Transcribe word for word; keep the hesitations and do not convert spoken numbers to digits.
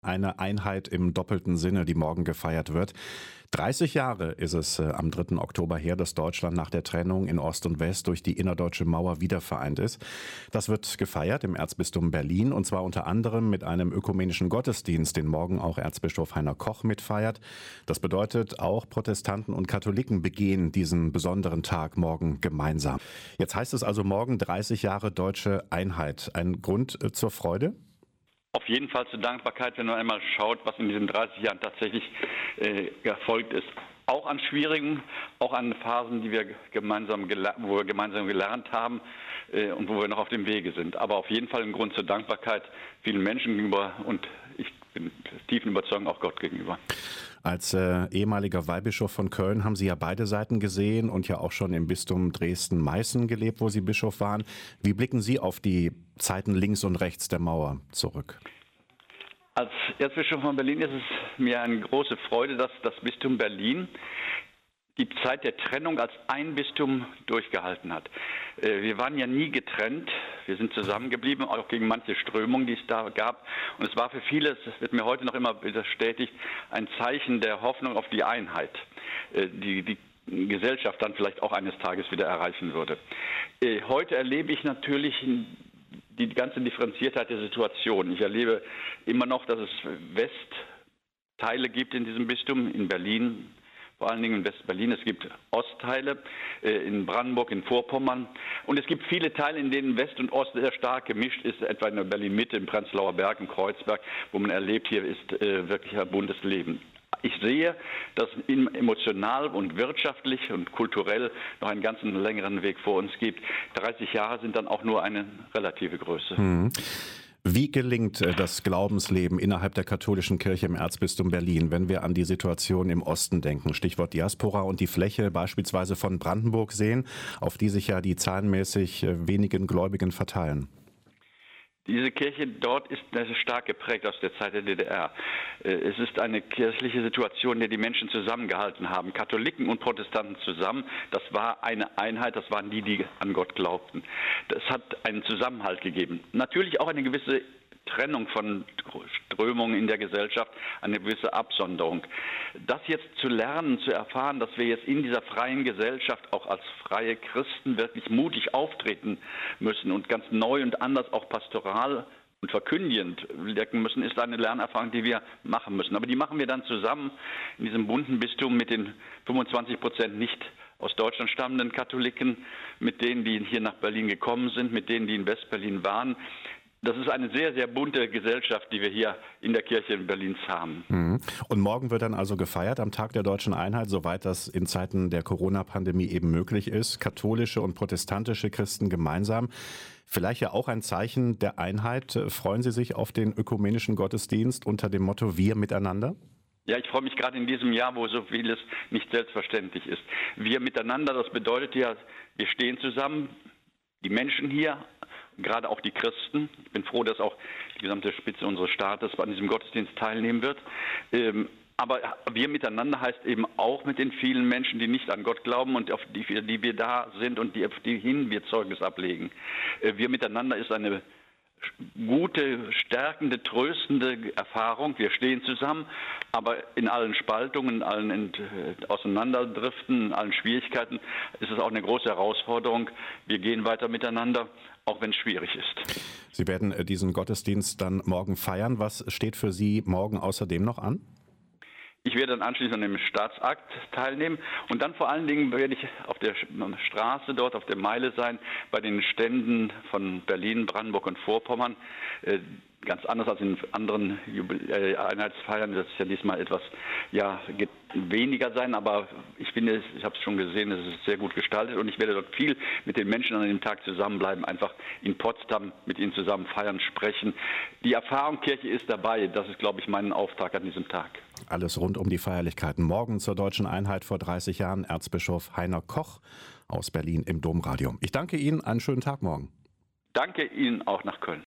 Eine Einheit im doppelten Sinne, die morgen gefeiert wird. dreißig Jahre ist es äh, am dritten Oktober her, dass Deutschland nach der Trennung in Ost und West durch die innerdeutsche Mauer wiedervereint ist. Das wird gefeiert im Erzbistum Berlin und zwar unter anderem mit einem ökumenischen Gottesdienst, den morgen auch Erzbischof Heiner Koch mitfeiert. Das bedeutet, auch Protestanten und Katholiken begehen diesen besonderen Tag morgen gemeinsam. Jetzt heißt es also morgen dreißig Jahre deutsche Einheit. Ein Grund äh, zur Freude? Auf jeden Fall zur Dankbarkeit, wenn man einmal schaut, was in diesen dreißig Jahren tatsächlich äh, erfolgt ist. Auch an schwierigen, auch an Phasen, die wir gemeinsam wo wir gemeinsam gelernt haben äh, und wo wir noch auf dem Wege sind. Aber auf jeden Fall ein Grund zur Dankbarkeit vielen Menschen gegenüber und ich bin tiefen Überzeugung auch Gott gegenüber. Als äh, ehemaliger Weihbischof von Köln haben Sie ja beide Seiten gesehen und ja auch schon im Bistum Dresden-Meißen gelebt, wo Sie Bischof waren. Wie blicken Sie auf die Zeiten links und rechts der Mauer zurück? Als Erzbischof von Berlin ist es mir eine große Freude, dass das Bistum Berlin die Zeit der Trennung als ein Bistum durchgehalten hat. Wir waren ja nie getrennt, wir sind zusammengeblieben, auch gegen manche Strömungen, die es da gab. Und es war für viele, das wird mir heute noch immer bestätigt, ein Zeichen der Hoffnung auf die Einheit, die die Gesellschaft dann vielleicht auch eines Tages wieder erreichen würde. Heute erlebe ich natürlich die ganze Differenziertheit der Situation. Ich erlebe immer noch, dass es Westteile gibt in diesem Bistum, in Berlin, vor allen Dingen in West-Berlin. Es gibt Ostteile äh, in Brandenburg, in Vorpommern. Und es gibt viele Teile, in denen West und Ost sehr stark gemischt ist, etwa in der Berlin-Mitte, im Prenzlauer Berg, im Kreuzberg, wo man erlebt, hier ist äh, wirklich ein buntes Leben. Ich sehe, dass emotional und wirtschaftlich und kulturell noch einen ganzen längeren Weg vor uns gibt. dreißig Jahre sind dann auch nur eine relative Größe. Hm. Wie gelingt das Glaubensleben innerhalb der katholischen Kirche im Erzbistum Berlin, wenn wir an die Situation im Osten denken? Stichwort Diaspora und die Fläche beispielsweise von Brandenburg sehen, auf die sich ja die zahlenmäßig wenigen Gläubigen verteilen. Diese Kirche dort ist stark geprägt aus der Zeit der D D R. Es ist eine kirchliche Situation, in der die Menschen zusammengehalten haben, Katholiken und Protestanten zusammen. Das war eine Einheit, das waren die, die an Gott glaubten. Das hat einen Zusammenhalt gegeben. Natürlich auch eine gewisse Trennung von Strömungen in der Gesellschaft, eine gewisse Absonderung. Das jetzt zu lernen, zu erfahren, dass wir jetzt in dieser freien Gesellschaft auch als freie Christen wirklich mutig auftreten müssen und ganz neu und anders auch pastoral und verkündigend wirken müssen, ist eine Lernerfahrung, die wir machen müssen. Aber die machen wir dann zusammen in diesem bunten Bistum mit den fünfundzwanzig Prozent nicht aus Deutschland stammenden Katholiken, mit denen, die hier nach Berlin gekommen sind, mit denen, die in Westberlin waren. Das ist eine sehr, sehr bunte Gesellschaft, die wir hier in der Kirche in Berlins haben. Und morgen wird dann also gefeiert am Tag der deutschen Einheit, soweit das in Zeiten der Corona-Pandemie eben möglich ist. Katholische und protestantische Christen gemeinsam. Vielleicht ja auch ein Zeichen der Einheit. Freuen Sie sich auf den ökumenischen Gottesdienst unter dem Motto Wir miteinander? Ja, ich freue mich gerade in diesem Jahr, wo so vieles nicht selbstverständlich ist. Wir miteinander, das bedeutet ja, wir stehen zusammen, die Menschen hier, gerade auch die Christen. Ich bin froh, dass auch die gesamte Spitze unseres Staates an diesem Gottesdienst teilnehmen wird. Ähm, aber wir miteinander heißt eben auch mit den vielen Menschen, die nicht an Gott glauben und auf die, für die wir da sind und die, auf die hin wir Zeugnis ablegen. Äh, wir miteinander ist eine gute, stärkende, tröstende Erfahrung. Wir stehen zusammen, aber in allen Spaltungen, in allen Ent- Auseinanderdriften, in allen Schwierigkeiten ist es auch eine große Herausforderung. Wir gehen weiter miteinander, auch wenn es schwierig ist. Sie werden diesen Gottesdienst dann morgen feiern. Was steht für Sie morgen außerdem noch an? Ich werde dann anschließend an dem Staatsakt teilnehmen und dann vor allen Dingen werde ich auf der Straße dort, auf der Meile sein, bei den Ständen von Berlin, Brandenburg und Vorpommern. Ganz anders als in anderen Einheitsfeiern, das ist ja diesmal etwas ja, weniger sein, aber ich finde, ich habe es schon gesehen, es ist sehr gut gestaltet und ich werde dort viel mit den Menschen an dem Tag zusammenbleiben, einfach in Potsdam mit ihnen zusammen feiern, sprechen. Die Erfahrung Kirche ist dabei, das ist, glaube ich, mein Auftrag an diesem Tag. Alles rund um die Feierlichkeiten. Morgen zur deutschen Einheit vor dreißig Jahren Erzbischof Heiner Koch aus Berlin im Domradio. Ich danke Ihnen, einen schönen Tag morgen. Danke Ihnen auch nach Köln.